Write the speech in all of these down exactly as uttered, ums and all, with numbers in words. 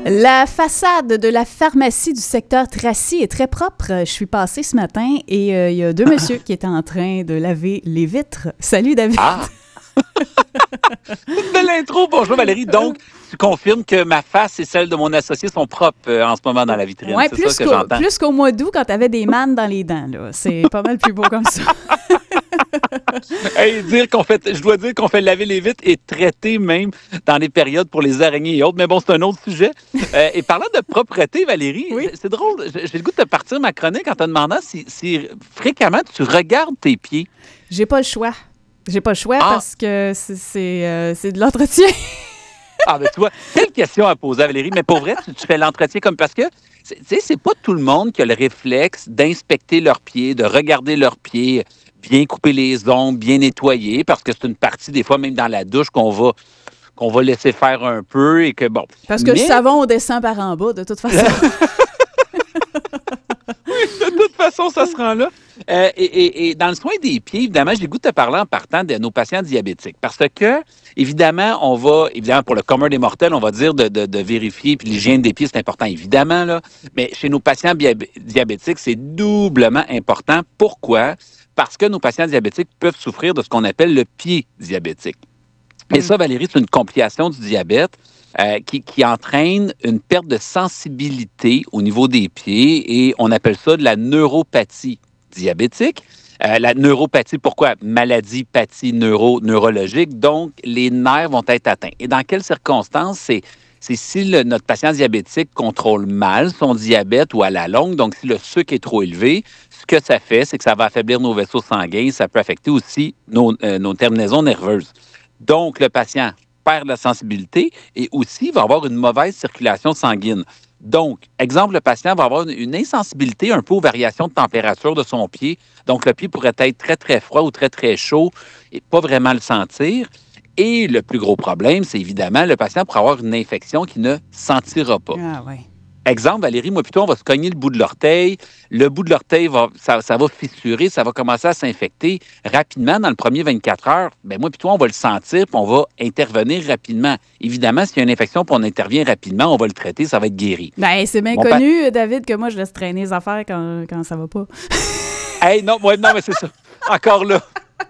La façade de la pharmacie du secteur Tracy est très propre. Je suis passée ce matin et il euh, y a deux messieurs qui étaient en train de laver les vitres. Salut, David! Ah! Une belle intro! Bonjour, Valérie. Donc, tu confirmes que ma face et celle de mon associé sont propres euh, en ce moment dans la vitrine. Oui, c'est plus, ça que qu'au, j'entends. plus qu'au mois d'août quand tu avais des mannes dans les dents. Là. C'est pas mal plus beau comme ça. Hey, dire qu'on fait, je dois dire qu'on fait laver les vitres et traiter même dans les périodes pour les araignées et autres. Mais bon, c'est un autre sujet. Euh, et parlant de propreté, Valérie, Oui. c'est, c'est drôle. J'ai, j'ai le goût de te partir ma chronique en te demandant si, si fréquemment tu regardes tes pieds. J'ai pas le choix. J'ai pas le choix Ah. parce que c'est, c'est, euh, c'est de l'entretien. Ah, ben tu vois, quelle question à poser, Valérie. Mais pour vrai, tu, tu fais l'entretien comme parce que, tu sais, c'est pas tout le monde qui a le réflexe d'inspecter leurs pieds, de regarder leurs pieds, bien couper les ongles, bien nettoyer, parce que c'est une partie, des fois, même dans la douche, qu'on va, qu'on va laisser faire un peu et que, bon. Parce que Mais, le savon, on descend par en bas, de toute façon. de toute façon, ça se rend là. Euh, et, et, et dans le soin des pieds, évidemment, j'ai le goût de te parler en partant de nos patients diabétiques. Parce que, évidemment, on va, évidemment, pour le commun des mortels, on va dire de, de, de vérifier, puis l'hygiène des pieds, c'est important, évidemment, là. Mais chez nos patients biab- diabétiques, c'est doublement important. Pourquoi? Parce que nos patients diabétiques peuvent souffrir de ce qu'on appelle le pied diabétique. Et Mm. ça, Valérie, c'est une complication du diabète euh, qui, qui entraîne une perte de sensibilité au niveau des pieds et on appelle ça de la neuropathie diabétique. Euh, la neuropathie, pourquoi? Maladie, pathie neuro, neurologique. Donc, les nerfs vont être atteints. Et dans quelles circonstances? C'est, c'est si le- notre patient diabétique contrôle mal son diabète ou à la longue, donc si le sucre est trop élevé, ce que ça fait, c'est que ça va affaiblir nos vaisseaux sanguins, ça peut affecter aussi nos, euh, nos terminaisons nerveuses. Donc, le patient perd la sensibilité et aussi va avoir une mauvaise circulation sanguine. Donc, exemple, le patient va avoir une, une insensibilité un peu aux variations de température de son pied. Donc, le pied pourrait être très, très froid ou très, très chaud et pas vraiment le sentir. Et le plus gros problème, c'est évidemment le patient pourrait avoir une infection qu'il ne sentira pas. Ah, ouais. Exemple, Valérie, moi plutôt, on va se cogner le bout de l'orteil. Le bout de l'orteil, va, ça, ça va fissurer, ça va commencer à s'infecter rapidement dans le premier vingt-quatre heures. Bien, moi plutôt, on va le sentir puis on va intervenir rapidement. Évidemment, s'il y a une infection puis on intervient rapidement, on va le traiter, ça va être guéri. Ben, c'est bien Mon connu, pa- David, que moi, je laisse traîner les affaires quand, quand ça va pas. Hey, non, ouais, non, mais c'est ça. Encore là.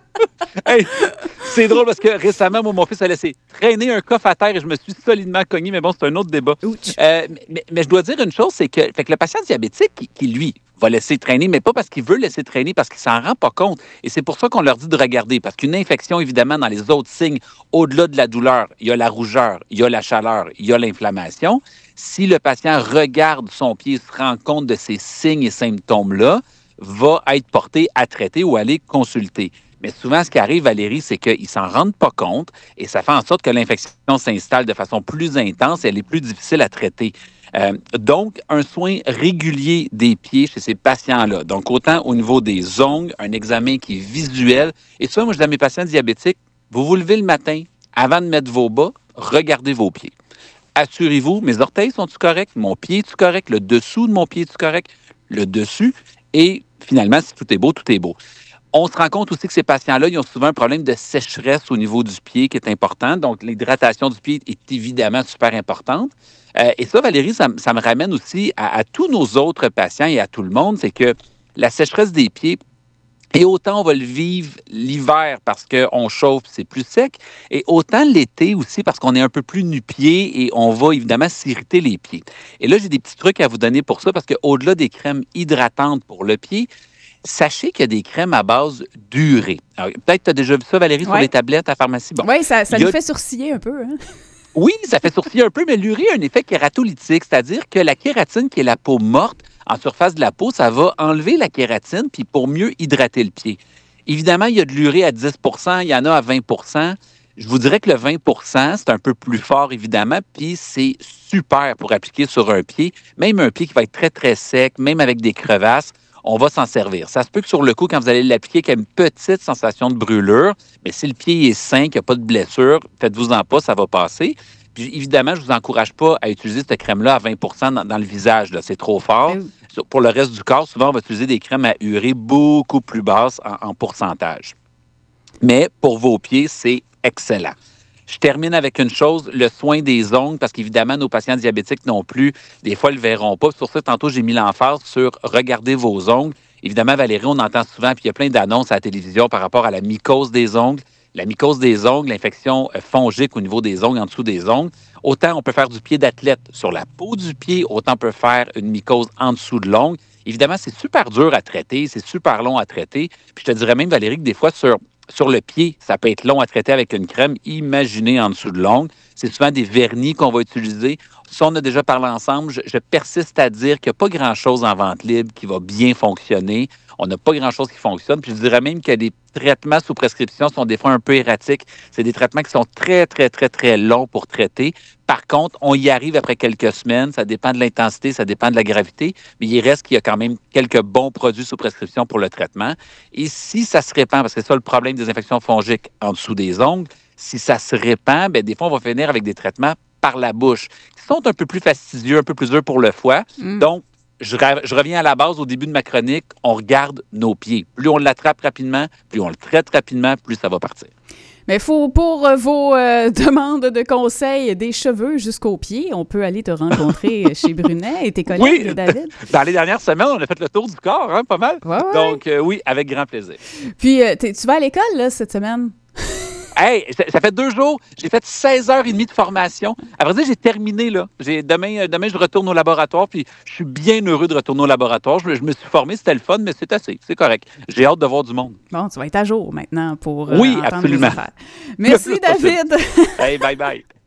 Hey, c'est drôle parce que récemment, moi, mon fils a laissé traîner un coffre à terre et je me suis solidement cogné, mais bon, c'est un autre débat. Ouch. Euh, mais, mais je dois dire une chose, c'est que, fait que le patient diabétique, qui, qui, lui, va laisser traîner, mais pas parce qu'il veut laisser traîner, parce qu'il s'en rend pas compte. Et c'est pour ça qu'on leur dit de regarder, parce qu'une infection, évidemment, dans les autres signes, au-delà de la douleur, il y a la rougeur, il y a la chaleur, il y a l'inflammation. Si le patient regarde son pied et se rend compte de ces signes et symptômes-là, va être porté à traiter ou aller consulter. Mais souvent, ce qui arrive, Valérie, c'est qu'ils ne s'en rendent pas compte et ça fait en sorte que l'infection s'installe de façon plus intense et elle est plus difficile à traiter. Euh, donc, un soin régulier des pieds chez ces patients-là. Donc, autant au niveau des ongles, un examen qui est visuel. Et ça, moi, je dis à mes patients diabétiques, vous vous levez le matin, avant de mettre vos bas, regardez vos pieds. Assurez-vous, mes orteils sont-ils corrects? Mon pied est-tu correct? Le dessous de mon pied est-tu correct? Le dessus. Et finalement, si tout est beau, tout est beau. On se rend compte aussi que ces patients-là, ils ont souvent un problème de sécheresse au niveau du pied qui est important. Donc, l'hydratation du pied est évidemment super importante. Euh, et ça, Valérie, ça, ça me ramène aussi à, à tous nos autres patients et à tout le monde, c'est que la sécheresse des pieds, et autant on va le vivre l'hiver parce qu'on chauffe, c'est plus sec, et autant l'été aussi parce qu'on est un peu plus nu-pieds et on va évidemment s'irriter les pieds. Et là, j'ai des petits trucs à vous donner pour ça parce qu'au-delà des crèmes hydratantes pour le pied, sachez qu'il y a des crèmes à base d'urée. Alors, peut-être que tu as déjà vu ça, Valérie, sur Ouais. les tablettes à la pharmacie. Bon. Oui, ça, ça Il y a- nous fait sourciller un peu. Hein? Oui, ça fait sourciller un peu, mais l'urée a un effet kératolytique, c'est-à-dire que la kératine, qui est la peau morte en surface de la peau, ça va enlever la kératine puis pour mieux hydrater le pied. Évidemment, il y a de l'urée à dix pour cent, il y en a à vingt pour cent. Je vous dirais que le vingt pour cent, c'est un peu plus fort, évidemment, puis c'est super pour appliquer sur un pied, même un pied qui va être très, très sec, même avec des crevasses. On va s'en servir. Ça se peut que sur le coup, quand vous allez l'appliquer, qu'il y ait une petite sensation de brûlure, mais si le pied est sain, qu'il n'y a pas de blessure, faites-vous-en pas, ça va passer. Puis évidemment, je ne vous encourage pas à utiliser cette crème-là à vingt pour cent dans, dans le visage. Là. C'est trop fort. Euh, Pour le reste du corps, souvent, on va utiliser des crèmes à urée beaucoup plus basses en, en pourcentage. Mais pour vos pieds, c'est excellent. Je termine avec une chose, le soin des ongles, parce qu'évidemment, nos patients diabétiques non plus, des fois, ils ne le verront pas. Sur ça, tantôt, j'ai mis l'emphase sur regarder vos ongles. Évidemment, Valérie, on entend souvent, puis il y a plein d'annonces à la télévision par rapport à la mycose des ongles. La mycose des ongles, l'infection fongique au niveau des ongles, en dessous des ongles. Autant on peut faire du pied d'athlète sur la peau du pied, autant on peut faire une mycose en dessous de l'ongle. Évidemment, c'est super dur à traiter, c'est super long à traiter. Puis je te dirais même, Valérie, que des fois, sur, sur le pied, ça peut être long à traiter avec une crème. Imaginez en dessous de l'ongle. C'est souvent des vernis qu'on va utiliser. Ça, on a déjà parlé ensemble. Je, je persiste à dire qu'il n'y a pas grand-chose en vente libre qui va bien fonctionner. On n'a pas grand-chose qui fonctionne. Puis je dirais même que les traitements sous prescription sont des fois un peu erratiques. C'est des traitements qui sont très, très, très, très longs pour traiter. Par contre, on y arrive après quelques semaines. Ça dépend de l'intensité, ça dépend de la gravité. Mais il reste qu'il y a quand même quelques bons produits sous prescription pour le traitement. Et si ça se répand, parce que c'est ça le problème des infections fongiques en dessous des ongles, si ça se répand, bien, des fois, on va finir avec des traitements par la bouche qui sont un peu plus fastidieux, un peu plus durs pour le foie. Mm. Donc, Je, je reviens à la base au début de ma chronique, on regarde nos pieds. Plus on l'attrape rapidement, plus on le traite rapidement, plus ça va partir. Mais faut, pour euh, vos euh, demandes de conseils des cheveux jusqu'aux pieds, on peut aller te rencontrer chez Brunet et tes collègues, oui, David. Dans les dernières semaines, on a fait le tour du corps, hein, pas mal. Ouais, ouais. Donc, euh, oui, avec grand plaisir. Puis, euh, tu vas à l'école, là, cette semaine? Hey, ça, ça fait deux jours, j'ai fait seize heures trente de formation. À vrai dire, j'ai terminé, là. J'ai, demain, demain, je retourne au laboratoire, puis je suis bien heureux de retourner au laboratoire. Je, je me suis formé, c'était le fun, mais c'est assez, c'est correct. J'ai hâte de voir du monde. Bon, tu vas être à jour maintenant pour euh, oui, entendre absolument. les affaires. Merci, David. Hey, bye bye.